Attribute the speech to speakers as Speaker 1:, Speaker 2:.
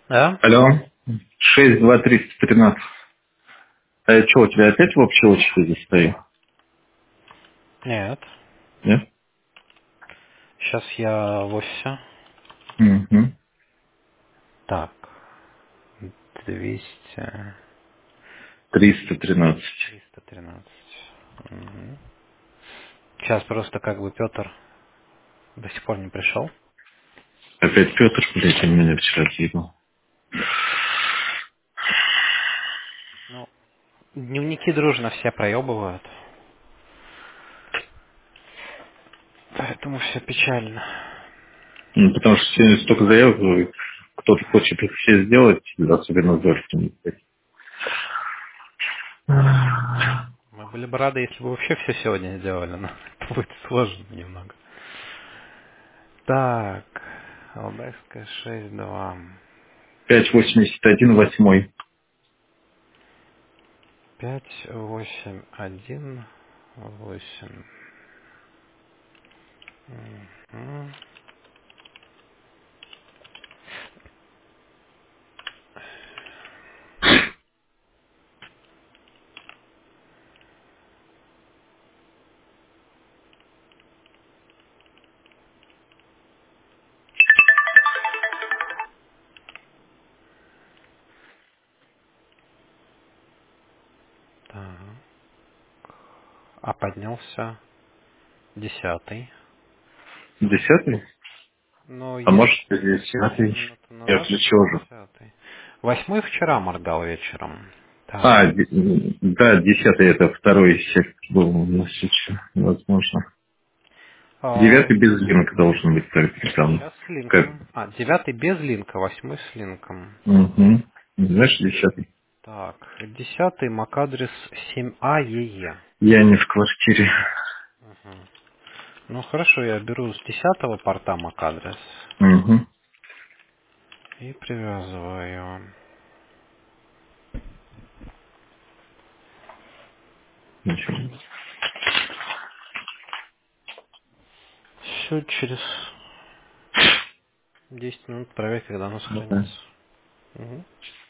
Speaker 1: Да?
Speaker 2: Алло. 62313. А что, у тебя опять в общей очереди стою?
Speaker 1: Нет.
Speaker 2: Нет?
Speaker 1: Сейчас я в офисе.
Speaker 2: Угу.
Speaker 1: Так. 200.
Speaker 2: 313.
Speaker 1: 313. Мгм. Сейчас просто как бы Петр до сих пор не пришел.
Speaker 2: Опять Петр, блядь, он меня вчера съебал.
Speaker 1: Ну, дневники дружно все проебывают. Поэтому все печально.
Speaker 2: Ну, потому что сегодня столько заявок, кто-то хочет их все сделать, особенно Зоркин.
Speaker 1: Мы были бы рады, если бы вообще все сегодня сделали, но это будет сложно немного. Так. Алдайская 6.2.
Speaker 2: 581 восьмой.
Speaker 1: 581 8. Мгм. Так. А поднялся 10.
Speaker 2: 10?
Speaker 1: Ну,
Speaker 2: А
Speaker 1: есть
Speaker 2: может, 10?
Speaker 1: минуту
Speaker 2: Я
Speaker 1: назад
Speaker 2: включил уже.
Speaker 1: 10. 8 вчера моргал вечером. Так.
Speaker 2: А, да, 10 это второй сектор был у нас сейчас, возможно.
Speaker 1: А,
Speaker 2: 9 без линка должен быть только там.
Speaker 1: сейчас с
Speaker 2: Как?
Speaker 1: линком. А, 9 без линка, 8 с линком.
Speaker 2: Угу. Знаешь, 10?
Speaker 1: Так, 10 MAC-адрес 7А
Speaker 2: Я не в квартире.
Speaker 1: Мгм. Ну хорошо, я беру с 10 порта MAC-адрес
Speaker 2: Угу.
Speaker 1: и привязываю.
Speaker 2: Ничего.
Speaker 1: Все через 10 минут проверь, когда оно
Speaker 2: Ну, да.
Speaker 1: сохранится. Мгм.